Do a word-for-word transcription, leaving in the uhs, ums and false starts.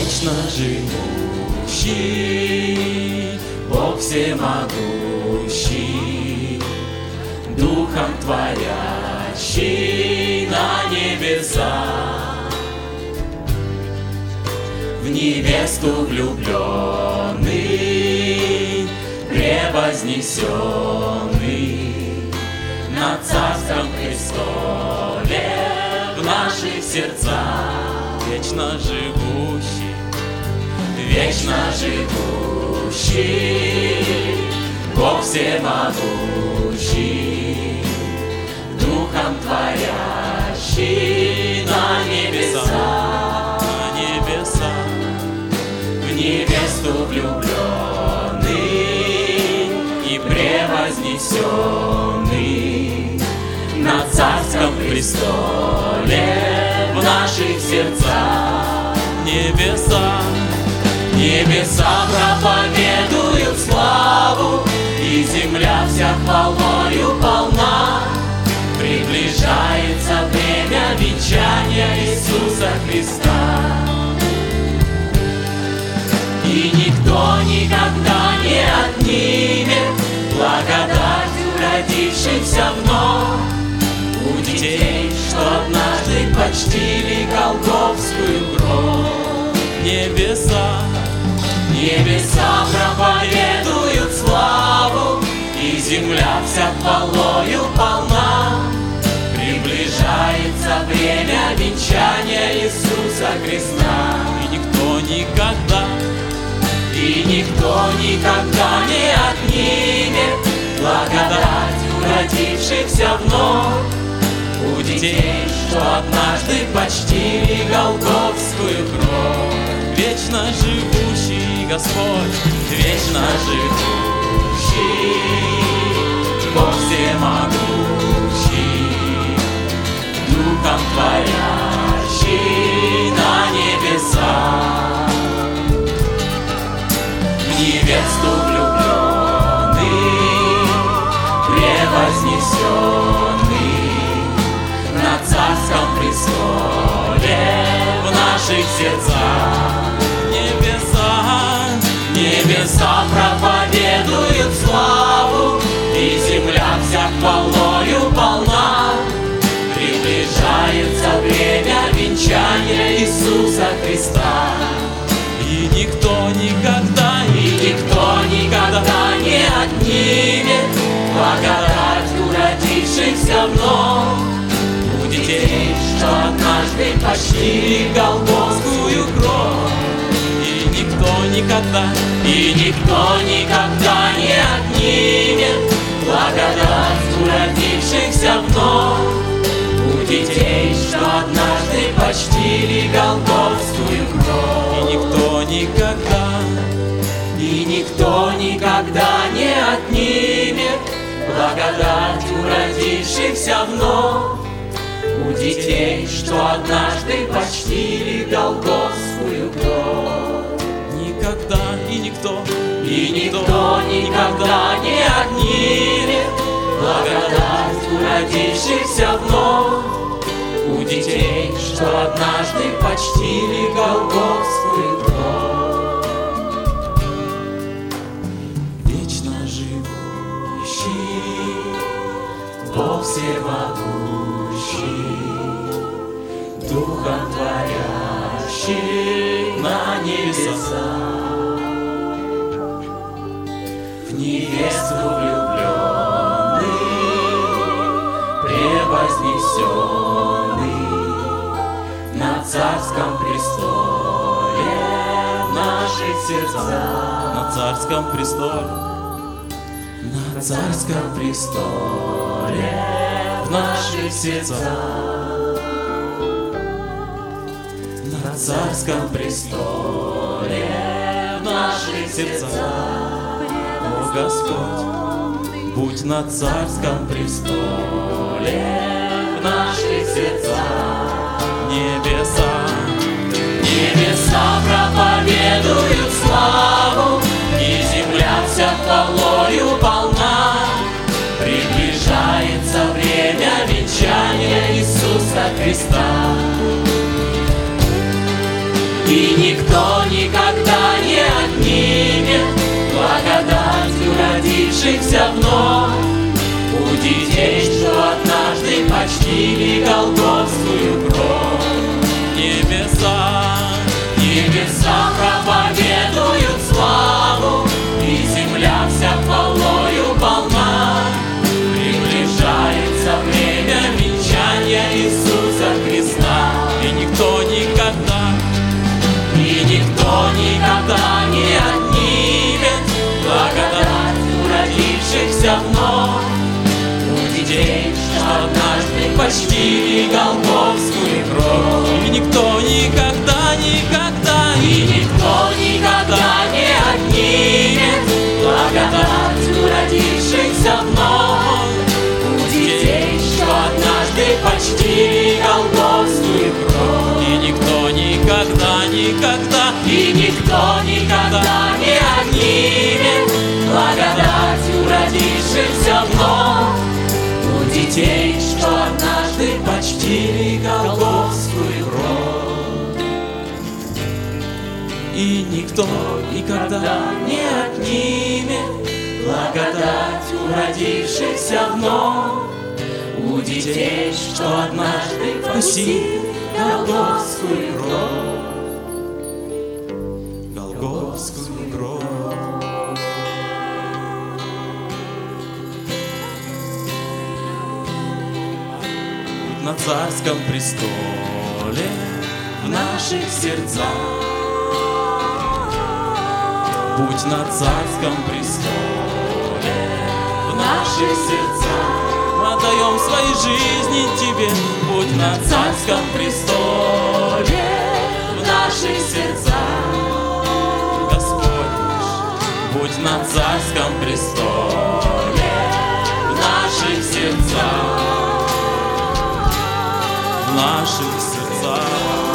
вечно живущий, Бог всемогущий, Духом творящий на небесах, в невесту влюбленный, превознесенный, на царском престоле в наших сердцах, вечно живущий, вечно живущий, Бог всемогущий, Духом творящий на небесах, на небесах, в невесту влюбленный и превознесенный, на царском престоле в наших сердцах. Небеса, небеса проповедуют славу, и земля вся хвалою полна. Приближается время венчания Иисуса Христа, и никто никогда не отнимет благодатью родившихся вновь у детей, что однажды почтили Голгофскую кровь. Небеса, небеса проповедуют славу, и земля вся хвалою полна. Приближается время венчания Иисуса Христа, и никто никогда, и никто никогда не отнимет благодатью родившихся вновь у детей, что однажды почтили Голгофскую кровь. Вечно живущий Господь, вечно живущий, Бог всемогущий, Духом творящий на небесах, в невесту влюбленный, превознесенный, на царском престоле в наших сердцах. Небеса, небеса проповедуют славу, и земля вся хвалою полна. Приближается время венчания Иисуса Христа, и никто никогда, и никто никогда не отнимет благодатью родившихся вновь у детей, что однажды почтили Голгофскую кровь. И никто никогда, и никто никогда не отнимет благодатью родившихся вновь у детей, что однажды почтили Голгофскую кровь. И никто никогда, и никто никогда не отнимет благодатью родившихся вновь у детей, что однажды почтили Голгофскую кровь. Никогда и никто, и никто никогда не отнимет благодатью родившихся вновь у детей, что однажды почтили Голгофскую кровь. Вечно живущий, Бог всемогущий, Духом творящий на небесах, в невесту влюбленный, превознесенный, на царском престоле в наших сердцах. На царском престоле, на царском престоле в наших сердцах, на царском престоле в наших сердцах. О Господь, будь на царском престоле в наших сердцах. Небеса, небеса проповедуют славу, и земля вся хвалою полна. Приближается время венчания Иисуса Христа, и никто никогда не отнимет благодатью родившихся вновь у детей, что однажды почтили голгофскую кровь. Небеса, небеса проповедуют славу, и земля вся хвалою полна. Приближается время венчания Иисуса Христа, и никто никогда, и никто никогда не отнимет благодатью родившихся вновь у детей, что однажды почтили голгофскую кровь. И никто никогда, никогда, и никто никогда не отнимет благодатью родившихся вновь у детей, что однажды почтили голгофскую кровь. И никто никогда, никогда, и никто никогда не отнимет благодатью родившихся вновь у детей, что однажды почтили голгофскую кровь. И никто никогда не отнимет благодатью родившихся вновь у детей, что однажды вкусили голгофскую кровь. Голгофскую кровь. На царском престоле в наших сердцах, будь на царском престоле в наших сердцах. Мы отдаем свои жизни Тебе, будь на царском престоле в наших сердцах. Господь наш, будь на царском престоле в наших сердцах. В наших сердцах.